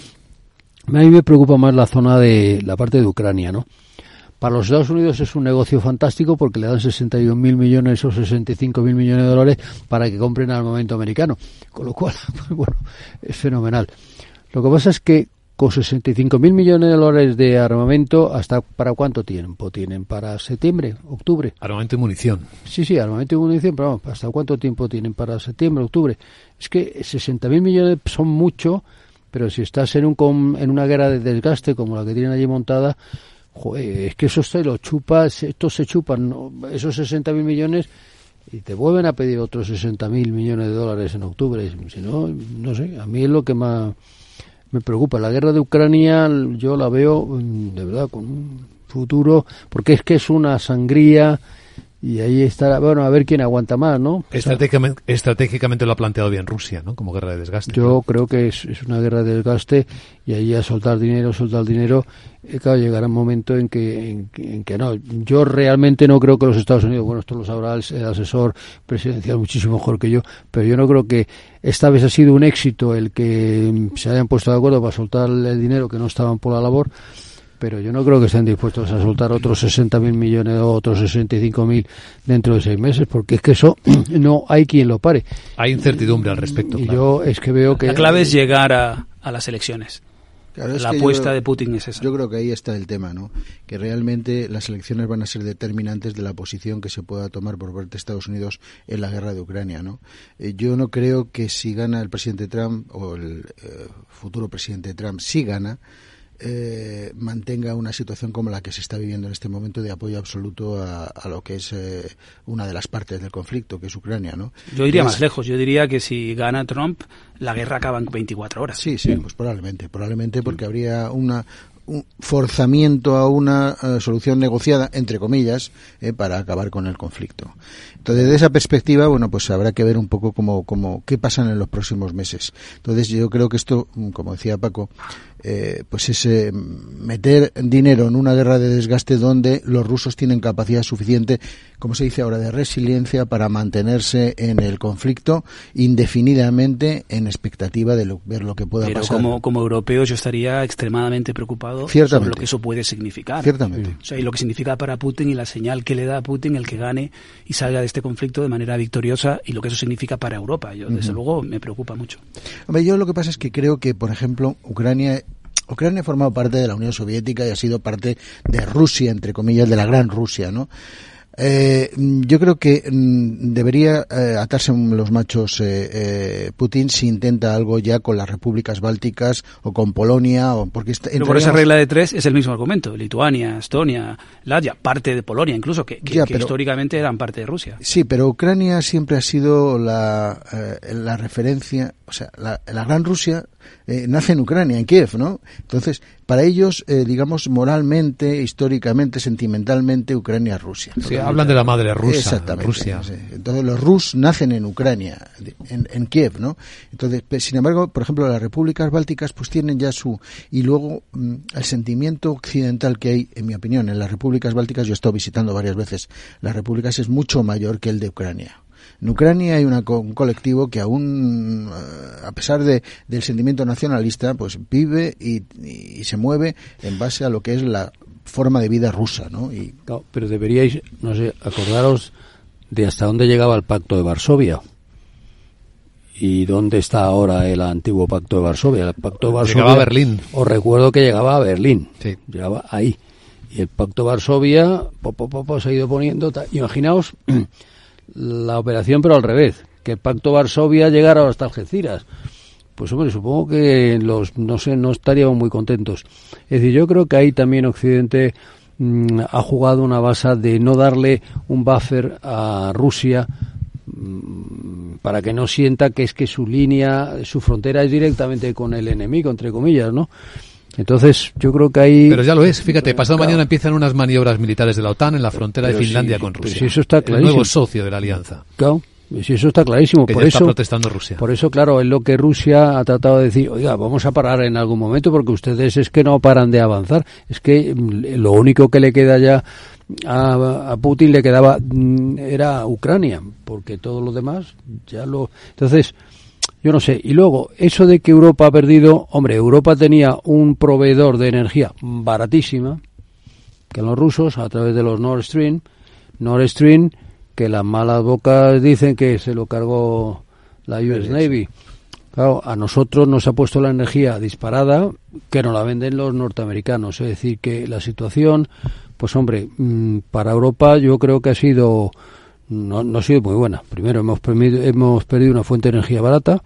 a mí me preocupa más la zona de, la parte de Ucrania, ¿no? Para los Estados Unidos es un negocio fantástico porque le dan sesenta y un mil millones o sesenta y cinco mil millones de dólares para que compren armamento americano. Con lo cual, pues bueno, es fenomenal. Lo que pasa es que con sesenta y cinco mil millones de dólares de armamento, ¿hasta para cuánto tiempo tienen? ¿Para septiembre, octubre? Armamento y munición. Sí, sí, armamento y munición, pero vamos, ¿hasta cuánto tiempo tienen? ¿Para septiembre, octubre? Es que sesenta mil millones son mucho, pero si estás en, un, en una guerra de desgaste como la que tienen allí montada... Joder, es que eso se lo chupas, estos se chupan, ¿no? Esos sesenta mil millones y te vuelven a pedir otros sesenta mil millones de dólares en octubre. Si no, no sé, a mí es lo que más me preocupa. La guerra de Ucrania yo la veo de verdad con un futuro, porque es que es una sangría y ahí está, bueno, a ver quién aguanta más, ¿no? Estratégicamente, estratégicamente lo ha planteado bien Rusia, ¿no? Como guerra de desgaste. Yo ¿no? creo que es, es una guerra de desgaste y ahí a soltar dinero, soltar dinero, eh, claro, llegará un momento en que, en, en que no. Yo realmente no creo que los Estados Unidos, bueno, esto lo sabrá el, el asesor presidencial muchísimo mejor que yo, pero yo no creo que esta vez ha sido un éxito el que se hayan puesto de acuerdo para soltar el dinero que no estaban por la labor. Pero yo no creo que estén dispuestos a soltar otros sesenta mil millones o otros sesenta y cinco mil dentro de seis meses, porque es que eso no hay quien lo pare. Hay incertidumbre al respecto. Y claro. yo es que veo que... La clave es llegar a, a las elecciones. Claro, es la que apuesta creo, de Putin es esa. Yo creo que ahí está el tema, ¿no? Que realmente las elecciones van a ser determinantes de la posición que se pueda tomar por parte de Estados Unidos en la guerra de Ucrania, ¿no? Eh, yo no creo que si gana el presidente Trump o el eh, futuro presidente Trump, si gana, eh, mantenga una situación como la que se está viviendo en este momento de apoyo absoluto a, a lo que es eh, una de las partes del conflicto, que es Ucrania, ¿no? Yo iría Entonces, más lejos, yo diría que si gana Trump, la guerra acaba en veinticuatro horas. Sí, sí, pues probablemente, probablemente porque habría una un forzamiento a una uh, solución negociada, entre comillas, eh, para acabar con el conflicto. Entonces, desde esa perspectiva, bueno, pues habrá que ver un poco cómo, cómo, qué pasa en los próximos meses. Entonces, yo creo que esto, como decía Paco, eh, pues es eh, meter dinero en una guerra de desgaste donde los rusos tienen capacidad suficiente, como se dice ahora, de resiliencia para mantenerse en el conflicto indefinidamente en expectativa de lo, ver lo que pueda Pero pasar. Pero como, como europeo yo estaría extremadamente preocupado sobre lo que eso puede significar. Ciertamente. O sea, y lo que significa para Putin y la señal que le da a Putin el que gane y salga de este conflicto de manera victoriosa y lo que eso significa para Europa. Yo, desde uh-huh. luego, me preocupa mucho. Hombre, yo lo que pasa es que creo que, por ejemplo, Ucrania... Ucrania ha formado parte de la Unión Soviética y ha sido parte de Rusia, entre comillas, de la gran Rusia, ¿no? Eh, yo creo que mm, debería eh, atarse los machos eh, eh, Putin si intenta algo ya con las repúblicas bálticas o con Polonia, o porque está, pero por esa regla de tres es el mismo argumento. Lituania, Estonia, Latvia, parte de Polonia incluso, que, que, ya, que pero, históricamente eran parte de Rusia. Sí, pero Ucrania siempre ha sido la, eh, la referencia, o sea, la, la gran Rusia eh, nace en Ucrania, en Kiev, ¿no? Entonces, para ellos, eh, digamos, moralmente, históricamente, sentimentalmente, Ucrania es Rusia. Sí, hablan de la madre rusa. Exactamente. Rusia. Sí. Entonces, los rus nacen en Ucrania, en, en Kiev, ¿no? Entonces, sin embargo, por ejemplo, las repúblicas bálticas, pues tienen ya su... Y luego, mm, el sentimiento occidental que hay, en mi opinión, en las repúblicas bálticas, yo he estado visitando varias veces las repúblicas, es mucho mayor que el de Ucrania. En Ucrania hay una, un colectivo que aún, a pesar de, del sentimiento nacionalista, pues vive y, y, y se mueve en base a lo que es la forma de vida rusa, ¿no? Y... No, pero deberíais, no sé, acordaros de hasta dónde llegaba el Pacto de Varsovia. ¿Y dónde está ahora el antiguo Pacto de Varsovia? El Pacto de Varsovia... Llegaba a Berlín. Os recuerdo que llegaba a Berlín. Sí. Llegaba ahí. Y el Pacto de Varsovia, po, po, po, po, se ha ido poniendo... Ta... Imaginaos... la operación pero al revés, que el Pacto Varsovia llegara hasta Algeciras. Pues hombre, supongo que los no sé, no estaríamos muy contentos. Es decir, yo creo que ahí también Occidente mmm, ha jugado una base de no darle un buffer a Rusia mmm, para que no sienta que es que su línea, su frontera es directamente con el enemigo, entre comillas, ¿no? Entonces, yo creo que ahí... Pero ya lo es, fíjate, pasado claro. mañana empiezan unas maniobras militares de la OTAN en la frontera pero de Finlandia sí, con Rusia. Si eso está clarísimo. El nuevo socio de la alianza. Claro, si eso está clarísimo. Que por ya eso, está protestando Rusia. Por eso, claro, es lo que Rusia ha tratado de decir, oiga, vamos a parar en algún momento porque ustedes es que no paran de avanzar. Es que lo único que le queda ya a, a Putin le quedaba era Ucrania, porque todo lo demás ya lo... Entonces... Yo no sé. Y luego, eso de que Europa ha perdido... Hombre, Europa tenía un proveedor de energía baratísima, que los rusos, a través de los Nord Stream, Nord Stream, que las malas bocas dicen que se lo cargó la U S Navy. Claro, a nosotros nos ha puesto la energía disparada, que nos la venden los norteamericanos. Es decir, que la situación, pues hombre, para Europa yo creo que ha sido... No, no ha sido muy buena. Primero hemos perdido, hemos perdido una fuente de energía barata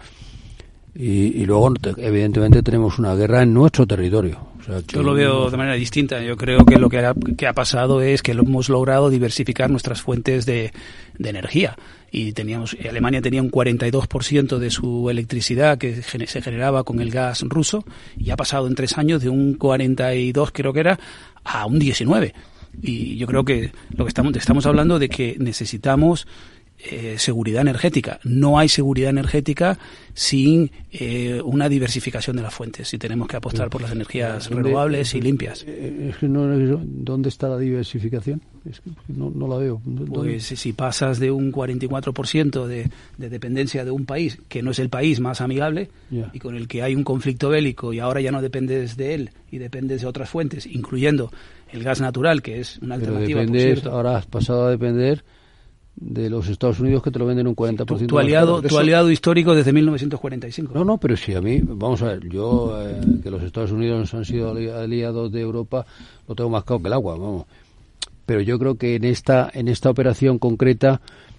y, y luego evidentemente tenemos una guerra en nuestro territorio. O sea, que... Yo lo veo de manera distinta. Yo creo que lo que ha, que ha pasado es que lo hemos logrado diversificar nuestras fuentes de, de energía. Y teníamos, Alemania tenía un cuarenta y dos por ciento de su electricidad que se generaba con el gas ruso y ha pasado en tres años de un cuarenta y dos creo que era a un diecinueve. Y yo creo que lo que estamos estamos hablando de que necesitamos eh, seguridad energética. No hay seguridad energética sin eh, una diversificación de las fuentes. Y tenemos que apostar por las energías renovables y limpias. Es que no, ¿dónde está la diversificación? Es que no, no la veo. ¿Dónde? Pues si pasas de un cuarenta y cuatro por ciento de, de dependencia de un país que no es el país más amigable yeah. y con el que hay un conflicto bélico y ahora ya no dependes de él y dependes de otras fuentes, incluyendo el gas natural, que es una alternativa, Pero dependes, por cierto. Ahora has pasado a depender de los Estados Unidos, que te lo venden un cuarenta por ciento. Tu, tu aliado, tu aliado histórico desde mil novecientos cuarenta y cinco. No, no, pero sí, a mí, vamos a ver, yo, eh, que los Estados Unidos han sido aliados de Europa, lo tengo más claro que el agua, vamos. Pero yo creo que en esta, en esta operación concreta,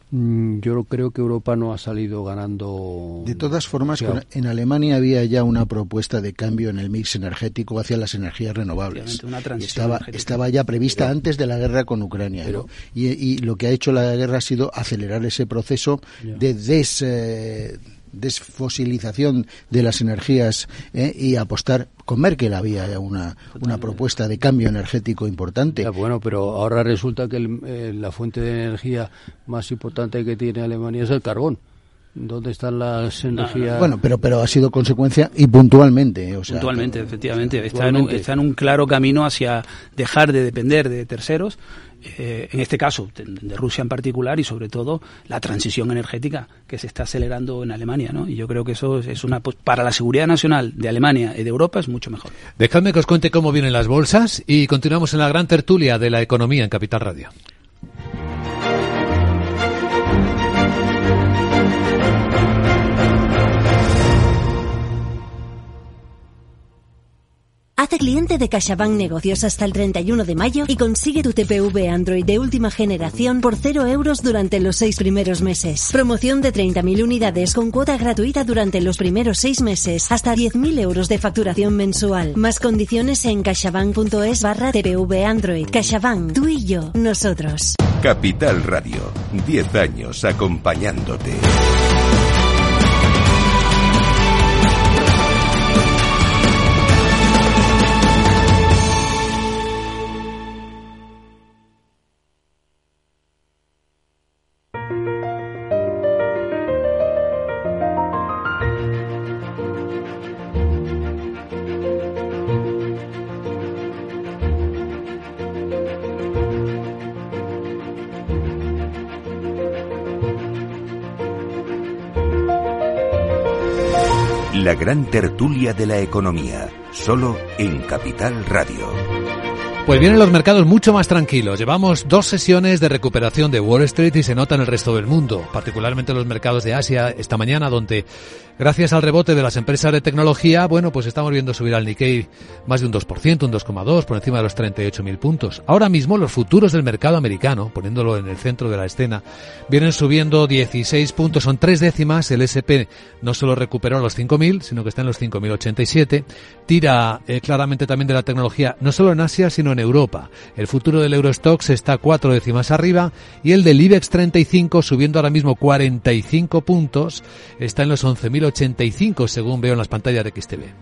yo creo que Europa no ha salido ganando. De todas formas, o sea, en Alemania había ya una propuesta de cambio en el mix energético hacia las energías renovables. Una estaba, estaba ya prevista pero, antes de la guerra con Ucrania. Pero, ¿no? y, y lo que ha hecho la guerra ha sido acelerar ese proceso ya. de des... Eh, desfosilización de las energías eh, y apostar. Con Merkel había una, una propuesta de cambio energético importante. Ya, bueno, pero ahora resulta que el, eh, la fuente de energía más importante que tiene Alemania es el carbón. ¿Dónde están las energías? Bueno, pero pero ha sido consecuencia y puntualmente. O sea, puntualmente, pero, efectivamente. Está en, un, está en un claro camino hacia dejar de depender de terceros, eh, en este caso de, de Rusia en particular, y sobre todo la transición energética que se está acelerando en Alemania, ¿no? Y yo creo que eso es una, pues, para la seguridad nacional de Alemania y de Europa es mucho mejor. Dejadme que os cuente cómo vienen las bolsas y continuamos en la gran tertulia de la economía en Capital Radio. Hazte cliente de CaixaBank Negocios hasta el treinta y uno de mayo y consigue tu T P V Android de última generación por cero euros durante los seis primeros meses. Promoción de treinta mil unidades con cuota gratuita durante los primeros seis meses, hasta diez mil euros de facturación mensual. Más condiciones en caixabank.es barra T P V Android. CaixaBank, tú y yo, nosotros. Capital Radio, diez años acompañándote. La gran tertulia de la economía, solo en Capital Radio. Pues vienen los mercados mucho más tranquilos. Llevamos dos sesiones de recuperación de Wall Street y se nota en el resto del mundo, particularmente los mercados de Asia esta mañana, donde gracias al rebote de las empresas de tecnología, bueno, pues estamos viendo subir al Nikkei más de un dos por ciento, un dos coma dos por ciento, por encima de los treinta y ocho mil puntos. Ahora mismo los futuros del mercado americano, poniéndolo en el centro de la escena, vienen subiendo dieciséis puntos, son tres décimas. El ese pe no solo recuperó los cinco mil, sino que está en los cinco mil ochenta y siete. Tira eh, claramente también de la tecnología, no solo en Asia, sino en Europa. El futuro del Eurostoxx está cuatro décimas arriba y el del IBEX treinta y cinco, subiendo ahora mismo cuarenta y cinco puntos, está en los once mil ochenta y cinco, según veo en las pantallas de X T V.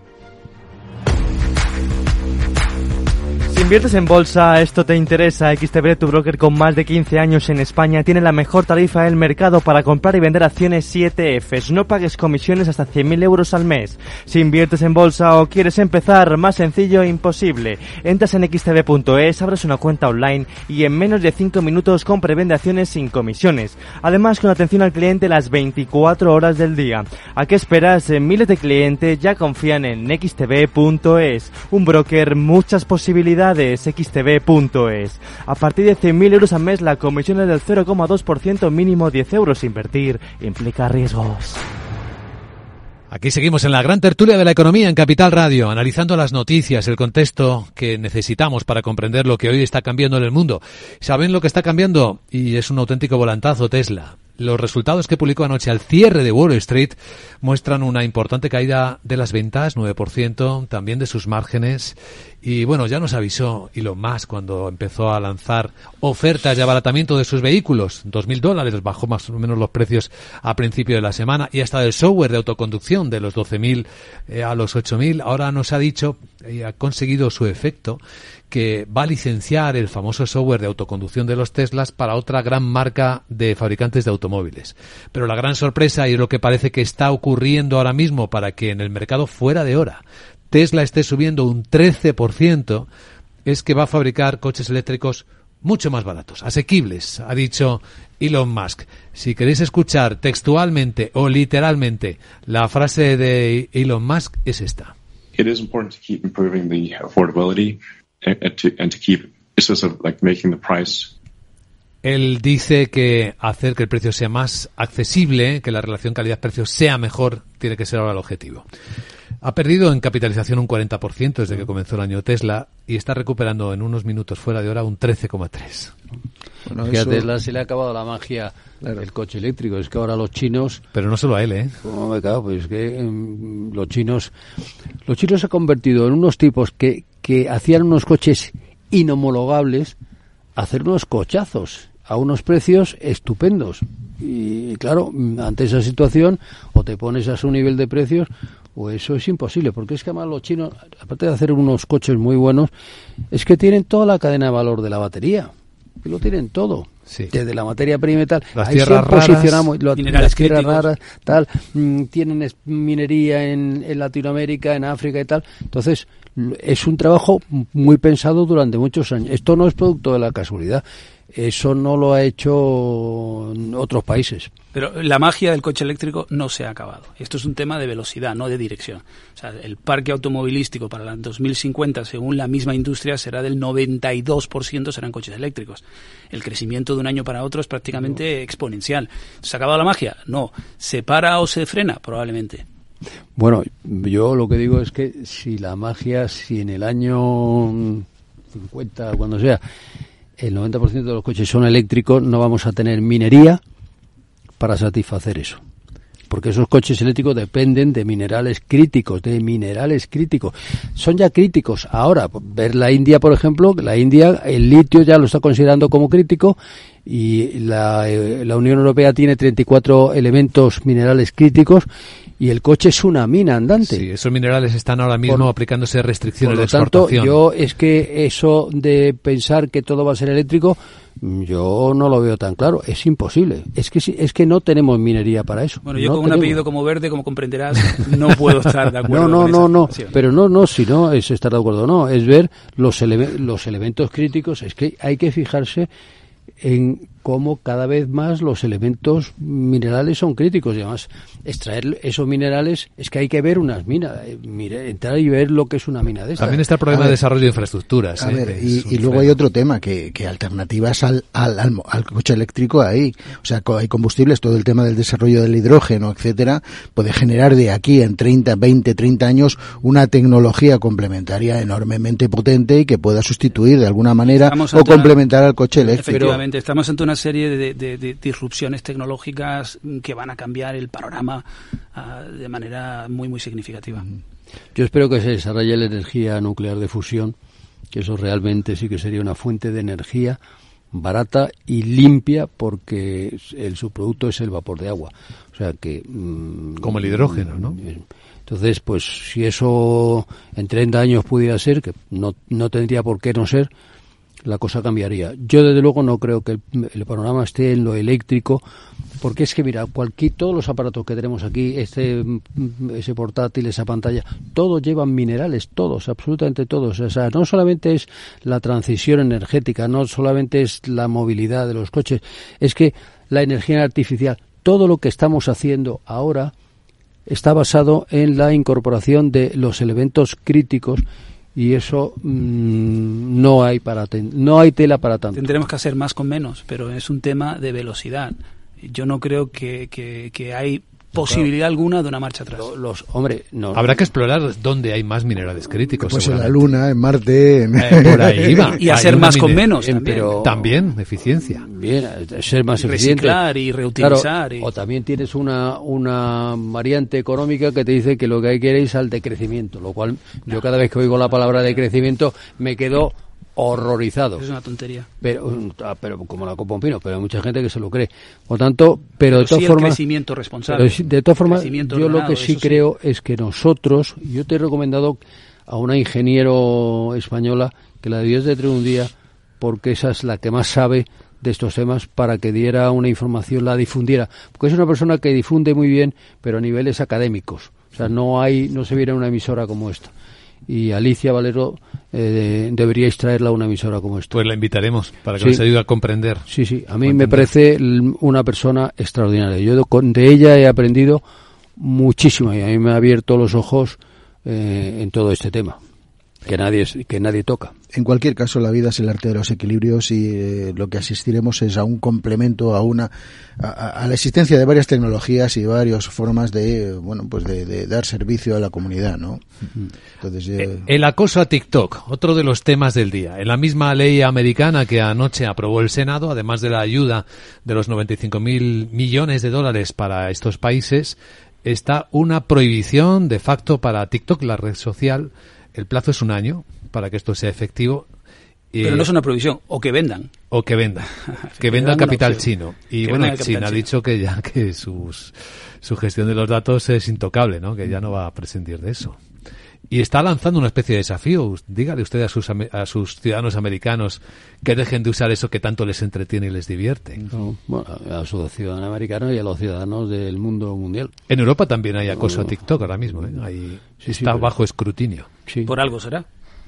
Si inviertes en bolsa, esto te interesa. X T B, tu broker con más de quince años en España, tiene la mejor tarifa del mercado para comprar y vender acciones y E T Fs. No pagues comisiones hasta cien mil euros al mes. Si inviertes en bolsa o quieres empezar, más sencillo imposible. Entras en X T B punto es, abres una cuenta online y en menos de cinco minutos compra y vende acciones sin comisiones. Además, con atención al cliente las veinticuatro horas del día. ¿A qué esperas? Miles de clientes ya confían en X T B punto es. Un broker, muchas posibilidades. X T B punto es. A partir de cien mil euros al mes la comisión es del cero coma dos por ciento, mínimo diez euros. Invertir implica riesgos. Aquí seguimos en la gran tertulia de la economía en Capital Radio, analizando las noticias, el contexto que necesitamos para comprender lo que hoy está cambiando en el mundo. ¿Saben lo que está cambiando? Y es un auténtico volantazo: Tesla. Los resultados que publicó anoche al cierre de Wall Street muestran una importante caída de las ventas, nueve por ciento, también de sus márgenes. Y bueno, ya nos avisó Elon Musk cuando empezó a lanzar ofertas de abaratamiento de sus vehículos. Dos mil dólares, bajó más o menos los precios a principio de la semana. Y hasta del software de autoconducción, de los doce mil eh, a los ocho mil. Ahora nos ha dicho, y ha conseguido su efecto, que va a licenciar el famoso software de autoconducción de los Teslas para otra gran marca de fabricantes de automóviles. Pero la gran sorpresa, y es lo que parece que está ocurriendo ahora mismo para que en el mercado fuera de hora Tesla esté subiendo un trece por ciento, es que va a fabricar coches eléctricos mucho más baratos, asequibles, ha dicho Elon Musk. Si queréis escuchar textualmente o literalmente la frase de Elon Musk, es esta. It is important to keep improving the affordability and to, and to keep, it's just like making the price. Él dice que hacer que el precio sea más accesible, que la relación calidad-precio sea mejor, tiene que ser ahora el objetivo. Ha perdido en capitalización un cuarenta por ciento desde que comenzó el año Tesla y está recuperando en unos minutos fuera de hora un trece coma tres por ciento. Bueno, que eso... a Tesla se le ha acabado la magia claro. del coche eléctrico. Es que ahora los chinos... Pero no solo a él, ¿eh? ¿Cómo me cago? Pues es que um, los chinos... Los chinos se han convertido en unos tipos que, que hacían unos coches inhomologables a hacer unos cochazos a unos precios estupendos. Y claro, ante esa situación, o te pones a su nivel de precios, o eso es imposible, porque es que además los chinos, aparte de hacer unos coches muy buenos, es que tienen toda la cadena de valor de la batería. Y lo tienen todo. Sí. Desde la materia prima y tal. Las ahí tierras raras, posicionamos, lo, las tierras críticos. raras, tal, mmm, tienen minería en, en Latinoamérica, en África y tal. Entonces, es un trabajo muy pensado durante muchos años. Esto no es producto de la casualidad. Eso no lo ha hecho otros países. Pero la magia del coche eléctrico no se ha acabado. Esto es un tema de velocidad, no de dirección. O sea, el parque automovilístico para el dos mil cincuenta, según la misma industria, será del noventa y dos por ciento serán coches eléctricos. El crecimiento de un año para otro es prácticamente no. exponencial. ¿Se ha acabado la magia? No. ¿Se para o se frena? Probablemente. Bueno, yo lo que digo es que si la magia, si en el año cincuenta, cuando sea, el noventa por ciento de los coches son eléctricos, no vamos a tener minería para satisfacer eso. Porque esos coches eléctricos dependen de minerales críticos, de minerales críticos. Son ya críticos. Ahora, ver la India, por ejemplo, la India, el litio ya lo está considerando como crítico y la, eh, la Unión Europea tiene treinta y cuatro elementos minerales críticos y el coche es una mina andante. Sí, esos minerales están ahora mismo por, aplicándose restricciones de exportación. Por lo tanto, yo es que eso de pensar que todo va a ser eléctrico, yo no lo veo tan claro. Es imposible. Es que es que no tenemos minería para eso. Bueno, yo no con tenemos. un apellido como Verde, como comprenderás, no puedo estar de acuerdo. No, no, con no, esa no. afirmación. Pero no, no, si no es estar de acuerdo, no. Es ver los, ele- los elementos críticos. Es que hay que fijarse en cómo cada vez más los elementos minerales son críticos y además extraer esos minerales es que hay que ver unas minas, eh, mire, entrar y ver lo que es una mina de estas. También está el problema de desarrollo de infraestructuras. A ¿eh? ver, y, y luego hay otro tema, que, que alternativas al, al, al, al coche eléctrico hay, o sea, hay combustibles, todo el tema del desarrollo del hidrógeno, etcétera, puede generar de aquí en treinta, veinte, treinta años una tecnología complementaria enormemente potente y que pueda sustituir de alguna manera Estamos o complementar una, al coche eléctrico. Efectivamente, estamos ante una serie de, de, de disrupciones tecnológicas que van a cambiar el panorama uh, de manera muy, muy significativa. Yo espero que se desarrolle la energía nuclear de fusión, que eso realmente sí que sería una fuente de energía barata y limpia, porque el subproducto es el vapor de agua. O sea que... Mmm, como el hidrógeno, ¿no? Entonces, pues si eso en treinta años pudiera ser, que no, no tendría por qué no ser, la cosa cambiaría. Yo desde luego no creo que el, el panorama esté en lo eléctrico, porque es que mira, cualquier, todos los aparatos que tenemos aquí, este ese portátil, esa pantalla, todos llevan minerales, todos, absolutamente todos. O sea, no solamente es la transición energética, no solamente es la movilidad de los coches, es que la energía artificial, todo lo que estamos haciendo ahora está basado en la incorporación de los elementos críticos. Y eso mmm, no hay para ten- no hay tela para tanto. Tendremos que hacer más con menos, pero es un tema de velocidad. Yo no creo que, que, que hay posibilidad claro. alguna de una marcha atrás. Los, los hombre, no. Habrá que explorar dónde hay más minerales críticos. Pues en la Luna, en Marte, en... Eh, por ahí va. Y hacer más con menos. Bien, también. Pero también eficiencia. Bien, ser más y eficiente. Reciclar y reutilizar. Claro, y... O también tienes una una variante económica que te dice que lo que hay que ir es al decrecimiento, lo cual no. Yo cada vez que oigo la palabra decrecimiento me quedo horrorizado. Es una tontería. Pero, pero como la copa un pino, pero hay mucha gente que se lo cree. Por tanto, pero, pero de todas sí formas, el crecimiento responsable. Pero, de todas formas, yo ordenado, lo que sí creo sí. es que nosotros, yo te he recomendado a una ingeniero española que la debías de traer un día, porque esa es la que más sabe de estos temas, para que diera una información, la difundiera, porque es una persona que difunde muy bien, pero a niveles académicos. O sea, no hay, no se viera una emisora como esta. Y Alicia Valero eh, deberíais traerla a una emisora como esta. Pues la invitaremos para que sí. nos ayude a comprender. Sí, sí, a mí me parece una persona extraordinaria. Yo de, de ella he aprendido muchísimo y a mí me ha abierto los ojos eh, en todo este tema. que nadie que nadie toca. En cualquier caso, la vida es el arte de los equilibrios y eh, lo que asistiremos es a un complemento, a una a, a la existencia de varias tecnologías y varias formas de bueno pues de, de dar servicio a la comunidad, ¿no? Entonces eh... el acoso a TikTok, otro de los temas del día. En la misma ley americana que anoche aprobó el Senado, además de la ayuda de los noventa y cinco mil millones de dólares para estos países, está una prohibición de facto para TikTok, la red social. El plazo es un año para que esto sea efectivo. Pero eh, no es una prohibición, o que vendan. O que vendan, que venda el capital chino. Y bueno, China ha dicho que ya que sus, su gestión de los datos es intocable, ¿no? Que ya no va a prescindir de eso. Y está lanzando una especie de desafío. Dígale usted a sus, a sus ciudadanos americanos que dejen de usar eso que tanto les entretiene y les divierte. No, bueno, a sus ciudadanos americanos y a los ciudadanos del mundo mundial. En Europa también hay acoso no, a TikTok ahora mismo, ¿eh? Ahí sí, está sí, pero... bajo escrutinio. Sí. Por algo será.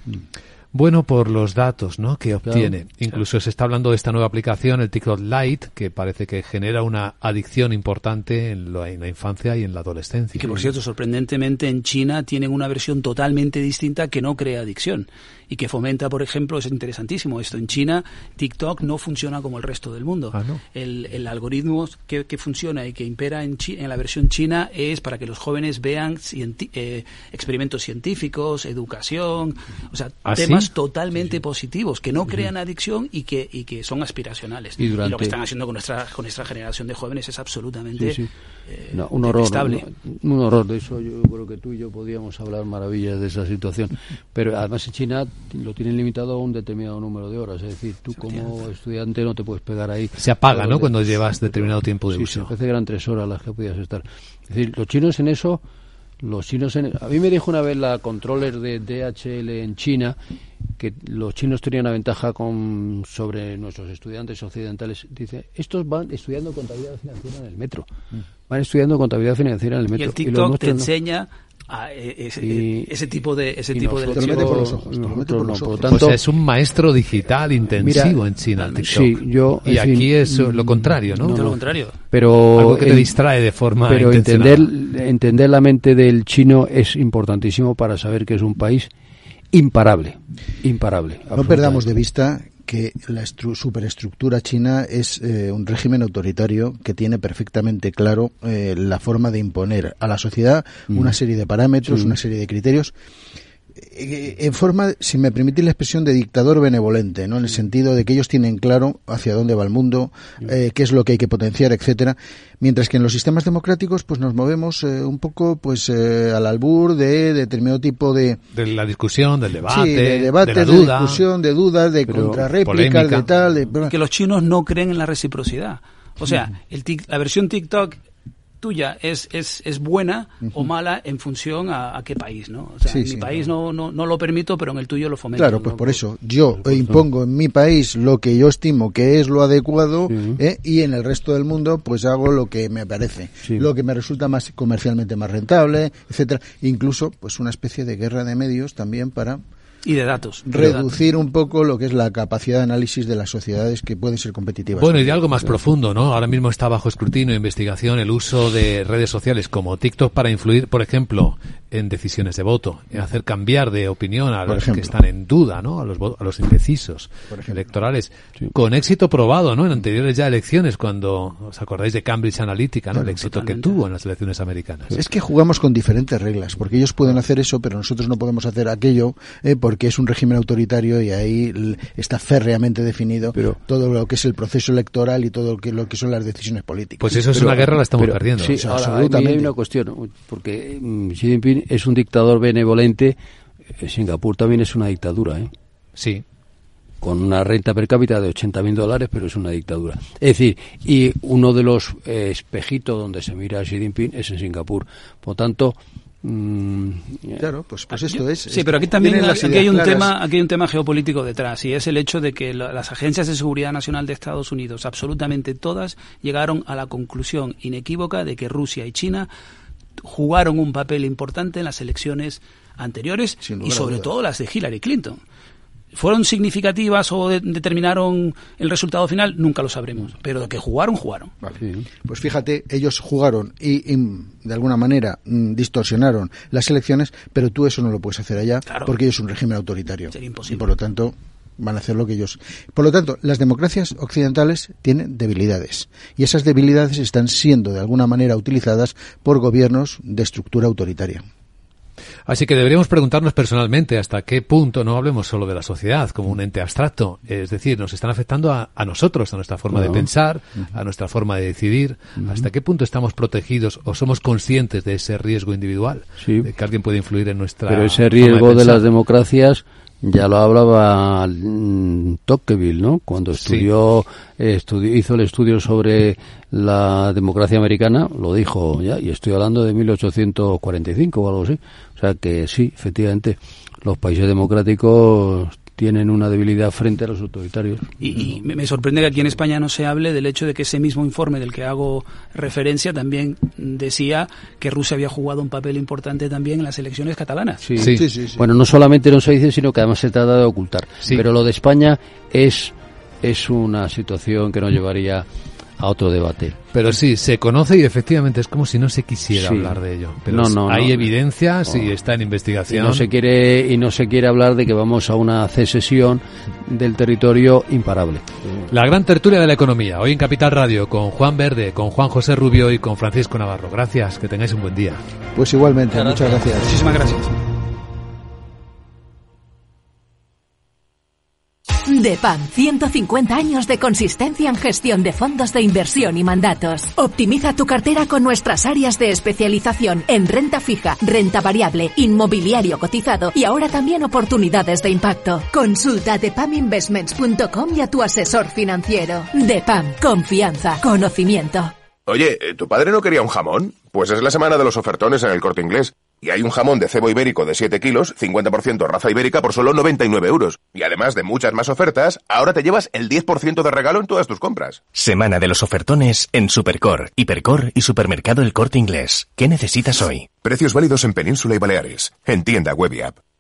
Bueno, por los datos, ¿no?, que obtiene. Claro, Incluso claro. se está hablando de esta nueva aplicación, el TikTok Lite, que parece que genera una adicción importante en, lo, en la infancia y en la adolescencia. Y que, por cierto, sorprendentemente en China tienen una versión totalmente distinta que no crea adicción y que fomenta, por ejemplo, es interesantísimo esto, en China TikTok no funciona como el resto del mundo. Ah, ¿no? El, el algoritmo que, que funciona y que impera en, Chi, en la versión china es para que los jóvenes vean cienti, eh, experimentos científicos, educación, o sea, ¿Ah, temas sí? totalmente sí. positivos, que no crean adicción y que, y que son aspiracionales. Y, durante... y lo que están haciendo con nuestra, con nuestra generación de jóvenes es absolutamente sí, sí. Eh, no, un horror, detestable. Un, un horror de eso. Yo creo que tú y yo podíamos hablar maravillas de esa situación, pero además en China lo tienen limitado a un determinado número de horas, es decir, tú como estudiante no te puedes pegar ahí. Se apaga, ¿no?, cuando llevas determinado tiempo de sí, uso. Sí, parece que eran tres horas las que podías estar. Es decir, los chinos en eso, los chinos en... A mí me dijo una vez la controller de D H L en China que los chinos tenían una ventaja con sobre nuestros estudiantes occidentales. Dice, estos van estudiando contabilidad financiera en el metro. Van estudiando contabilidad financiera en el metro. Y el TikTok y te enseña... Ah, ese, y, ese tipo de ese tipo de lección. Por los ojos, no, por los ojos. Por tanto, pues es un maestro digital intensivo mira, en China, el TikTok. Sí, yo, y aquí fin, es lo contrario, ¿no? No, lo contrario. Pero algo que te el, distrae de forma pero intencional. entender entender la mente del chino es importantísimo para saber que es un país imparable, imparable. No perdamos de vista que la superestructura china es eh, un régimen autoritario que tiene perfectamente claro eh, la forma de imponer a la sociedad mm. una serie de parámetros, mm. una serie de criterios, eh, en forma, si me permitís la expresión, de dictador benevolente, ¿no? En el sentido de que ellos tienen claro hacia dónde va el mundo, eh, qué es lo que hay que potenciar, etcétera. Mientras que en los sistemas democráticos pues nos movemos eh, un poco pues eh, al albur de determinado tipo de... De la discusión, del debate, sí, de, debate, de la de duda. discusión, de dudas, de contrarréplicas, de tal... De... Que los chinos no creen en la reciprocidad. O sea, el tic, la versión TikTok tuya es es es buena uh-huh. o mala en función a, a qué país, ¿no? O sea, sí, en mi sí, país no. No, no no lo permito, pero en el tuyo lo fomento. Claro, pues ¿no? por eso yo pues, impongo en mi país lo que yo estimo que es lo adecuado uh-huh. ¿eh? Y en el resto del mundo pues hago lo que me parece, sí. lo que me resulta más comercialmente más rentable, etcétera. Incluso pues una especie de guerra de medios también para y de datos. Reducir de datos. un poco lo que es la capacidad de análisis de las sociedades que pueden ser competitivas. Bueno, y de algo más claro. profundo, ¿no? Ahora mismo está bajo escrutinio e investigación el uso de redes sociales como TikTok para influir, por ejemplo, en decisiones de voto, en hacer cambiar de opinión a los que están en duda, ¿no? A los, a los indecisos electorales. Sí. Con éxito probado, ¿no? En anteriores ya elecciones, cuando os acordáis de Cambridge Analytica, ¿no? Claro, el éxito totalmente. Que tuvo en las elecciones americanas. Es que jugamos con diferentes reglas, porque ellos pueden hacer eso, pero nosotros no podemos hacer aquello, eh, porque que es un régimen autoritario y ahí está férreamente definido pero, todo lo que es el proceso electoral y todo lo que, lo que son las decisiones políticas. Pues eso es pero, una guerra, la estamos pero, perdiendo. Sí, o sea, ahora, absolutamente. Hay una cuestión, porque Xi Jinping es un dictador benevolente, Singapur también es una dictadura, ¿eh? Sí. Con una renta per cápita de ochenta mil dólares, pero es una dictadura. Es decir, y uno de los eh, espejitos donde se mira a Xi Jinping es en Singapur. Por tanto, claro, pues, pues esto es. Sí, pero aquí también aquí hay un claras. tema, aquí hay un tema geopolítico detrás, y es el hecho de que la, las agencias de seguridad nacional de Estados Unidos, absolutamente todas, llegaron a la conclusión inequívoca de que Rusia y China jugaron un papel importante en las elecciones anteriores y sobre todo las de Hillary Clinton. ¿Fueron significativas o de, determinaron el resultado final? Nunca lo sabremos. Pero de que jugaron, jugaron. Vale. Pues fíjate, ellos jugaron y, y de alguna manera distorsionaron las elecciones, pero tú eso no lo puedes hacer allá, claro, porque ellos es un régimen autoritario. Sería imposible. Y por lo tanto van a hacer lo que ellos... Por lo tanto, las democracias occidentales tienen debilidades. Y esas debilidades están siendo de alguna manera utilizadas por gobiernos de estructura autoritaria. Así que deberíamos preguntarnos personalmente hasta qué punto, no hablemos solo de la sociedad como un ente abstracto, es decir, nos están afectando a, a nosotros, a nuestra forma no. de pensar, uh-huh. a nuestra forma de decidir, uh-huh. hasta qué punto estamos protegidos o somos conscientes de ese riesgo individual, sí. de que alguien puede influir en nuestra Pero ese riesgo de, de las democracias ya lo hablaba mm, Tocqueville, ¿no? Cuando estudió, sí. eh, estudió, hizo el estudio sobre la democracia americana, lo dijo ya, y estoy hablando de mil ochocientos cuarenta y cinco o algo así. O sea que sí, efectivamente, los países democráticos tienen una debilidad frente a los autoritarios. Y, y me sorprende que aquí en España no se hable del hecho de que ese mismo informe del que hago referencia también decía que Rusia había jugado un papel importante también en las elecciones catalanas. Sí, sí, sí, sí, sí. Bueno, no solamente no se dice, sino que además se trata de ocultar. Sí. Pero lo de España es, es una situación que nos llevaría a otro debate. Pero sí, se conoce y efectivamente es como si no se quisiera sí. hablar de ello. Pero no, no, hay no, evidencias no. y está en investigación. Y no se quiere y no se quiere hablar de que vamos a una secesión del territorio imparable. La gran tertulia de la economía, hoy en Capital Radio, con Juan Verde, con Juan José Rubio y con Francisco Navarro. Gracias, que tengáis un buen día. Pues igualmente, gracias. Muchas gracias. Muchísimas gracias. DEPAM, ciento cincuenta años de consistencia en gestión de fondos de inversión y mandatos. Optimiza tu cartera con nuestras áreas de especialización en renta fija, renta variable, inmobiliario cotizado y ahora también oportunidades de impacto. Consulta depam investments punto com y a tu asesor financiero. DEPAM, confianza, conocimiento. Oye, ¿tu padre no quería un jamón? Pues es la semana de los ofertones en El Corte Inglés. Y hay un jamón de cebo ibérico de siete kilos, cincuenta por ciento raza ibérica por solo noventa y nueve euros. Y además de muchas más ofertas, ahora te llevas el diez por ciento de regalo en todas tus compras. Semana de los ofertones en Supercor, Hipercor y Supermercado El Corte Inglés. ¿Qué necesitas hoy? Precios válidos en Península y Baleares. En tienda web y app.